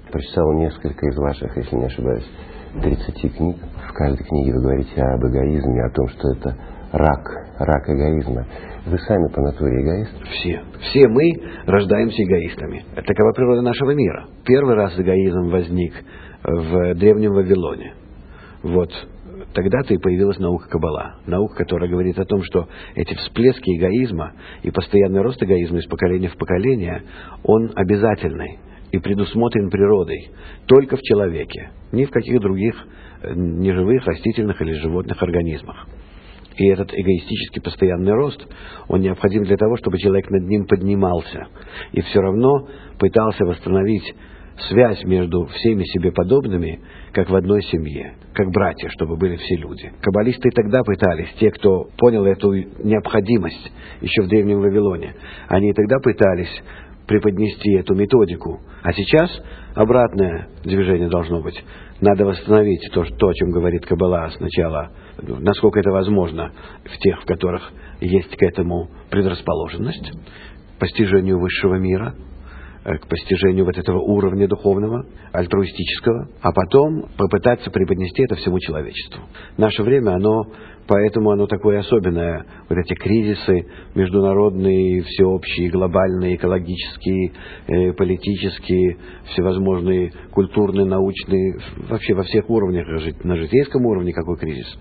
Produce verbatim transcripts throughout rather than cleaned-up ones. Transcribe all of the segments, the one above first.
Прочитал несколько из ваших, если не ошибаюсь, тридцати книг. В каждой книге вы говорите об эгоизме, о том, что это рак, рак эгоизма. Вы сами по натуре эгоист? Все. Все мы рождаемся эгоистами. Такова природа нашего мира. Первый раз эгоизм возник в Древнем Вавилоне. Вот тогда-то и появилась наука Каббала. Наука, которая говорит о том, что эти всплески эгоизма и постоянный рост эгоизма из поколения в поколение, он обязательный и предусмотрен природой только в человеке, ни в каких других неживых, растительных или животных организмах. И этот эгоистический постоянный рост, он необходим для того, чтобы человек над ним поднимался и все равно пытался восстановить связь между всеми себе подобными, как в одной семье, как братья, чтобы были все люди. Каббалисты и тогда пытались, те, кто понял эту необходимость еще в Древнем Вавилоне, они и тогда пытались преподнести эту методику. А сейчас обратное движение должно быть. Надо восстановить то, то, о чем говорит Каббала сначала, насколько это возможно в тех, в которых есть к этому предрасположенность, к постижению высшего мира, к постижению вот этого уровня духовного, альтруистического, а потом попытаться преподнести это всему человечеству. Наше время, оно, поэтому оно такое особенное. Вот эти кризисы международные, всеобщие, глобальные, экологические, э, политические, всевозможные культурные, научные, вообще во всех уровнях, на житейском уровне какой кризис.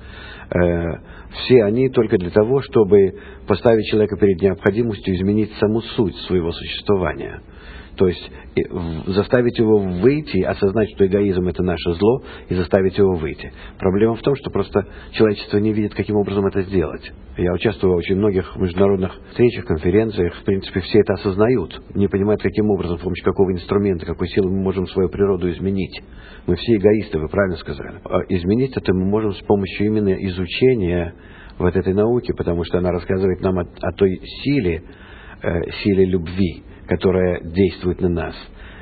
Э, все они только для того, чтобы поставить человека перед необходимостью изменить саму суть своего существования. То есть заставить его выйти, осознать, что эгоизм – это наше зло, и заставить его выйти. Проблема в том, что просто человечество не видит, каким образом это сделать. Я участвую в очень многих международных встречах, конференциях. В принципе, все это осознают, не понимают, каким образом, с помощью какого инструмента, какой силы мы можем свою природу изменить. Мы все эгоисты, вы правильно сказали. А изменить это мы можем с помощью именно изучения вот этой науки, потому что она рассказывает нам о, о той силе, э, силе любви, которая действует на нас.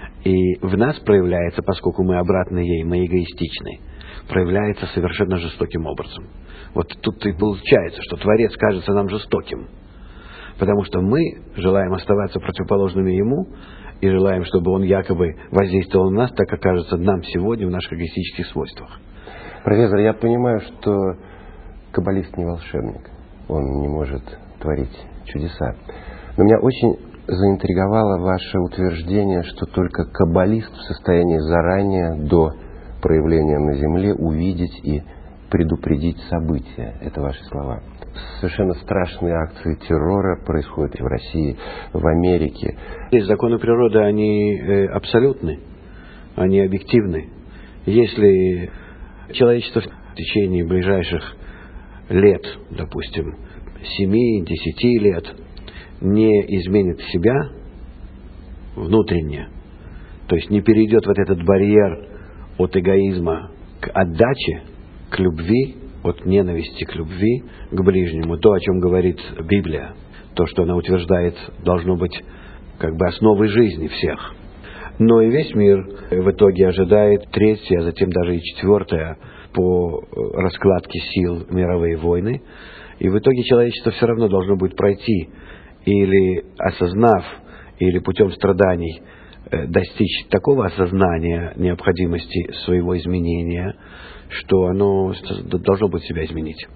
И в нас проявляется, поскольку мы обратно ей, мы эгоистичны, проявляется совершенно жестоким образом. Вот тут и получается, что Творец кажется нам жестоким, потому что мы желаем оставаться противоположными Ему и желаем, чтобы Он якобы воздействовал на нас, так как кажется нам сегодня в наших эгоистических свойствах. Профессор, я понимаю, что каббалист не волшебник, он не может творить чудеса. Но меня очень заинтриговало ваше утверждение, что только каббалист в состоянии заранее, до проявления на Земле, увидеть и предупредить события. Это ваши слова. Совершенно страшные акции террора происходят и в России, в Америке. Здесь законы природы, они э, абсолютны, они объективны. Если человечество в течение ближайших лет, допустим, семи-десяти лет, не изменит себя внутренне, то есть не перейдет вот этот барьер от эгоизма к отдаче, к любви, от ненависти к любви, к ближнему, то, о чем говорит Библия, то, что она утверждает, должно быть как бы основой жизни всех. Но и весь мир в итоге ожидает третье, а затем даже и четвертое по раскладке сил мировые войны, и в итоге человечество все равно должно будет пройти, или осознав, или путем страданий достичь такого осознания необходимости своего изменения, что оно должно будет себя изменить.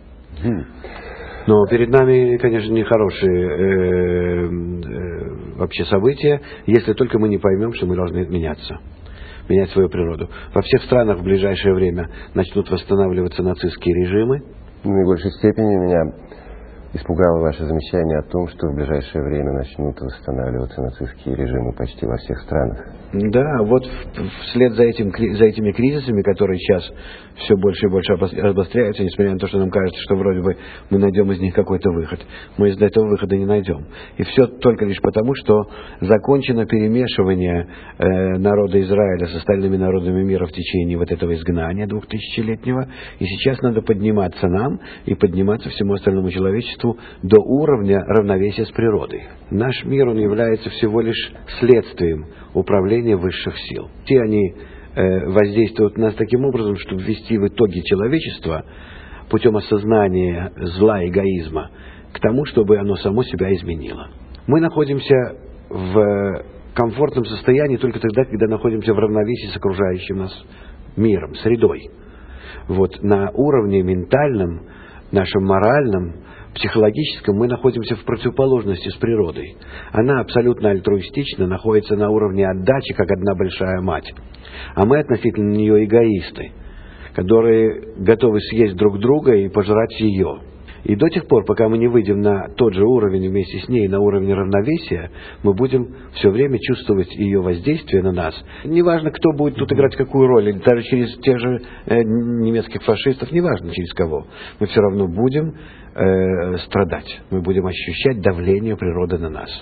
Но перед нами, конечно, нехорошие э, э, вообще события, если только мы не поймем, что мы должны меняться, менять свою природу. Во всех странах в ближайшее время начнут восстанавливаться нацистские режимы. В наибольшей степени меня испугало ваше замечание о том, что в ближайшее время начнут восстанавливаться нацистские режимы почти во всех странах. Да, вот вслед за, этим, за этими кризисами, которые сейчас все больше и больше обостряются, несмотря на то, что нам кажется, что вроде бы мы найдем из них какой-то выход, мы из этого выхода не найдем. И все только лишь потому, что закончено перемешивание э, народа Израиля с остальными народами мира в течение вот этого изгнания двухтысячелетнего, и сейчас надо подниматься нам и подниматься всему остальному человечеству до уровня равновесия с природой. Наш мир, он является всего лишь следствием управления высших сил. Все они э, воздействуют на нас таким образом, чтобы ввести в итоге человечество путем осознания зла, эгоизма, к тому, чтобы оно само себя изменило. Мы находимся в комфортном состоянии только тогда, когда находимся в равновесии с окружающим нас миром, средой. Вот на уровне ментальном, нашем моральном, психологическом мы находимся в противоположности с природой. Она абсолютно альтруистична, находится на уровне отдачи, как одна большая мать. А мы относительно нее эгоисты, которые готовы съесть друг друга и пожрать ее. И до тех пор, пока мы не выйдем на тот же уровень вместе с ней, на уровне равновесия, мы будем все время чувствовать ее воздействие на нас. Неважно, кто будет тут играть какую роль, или даже через тех же э, немецких фашистов, неважно через кого. Мы все равно будем э, страдать, мы будем ощущать давление природы на нас.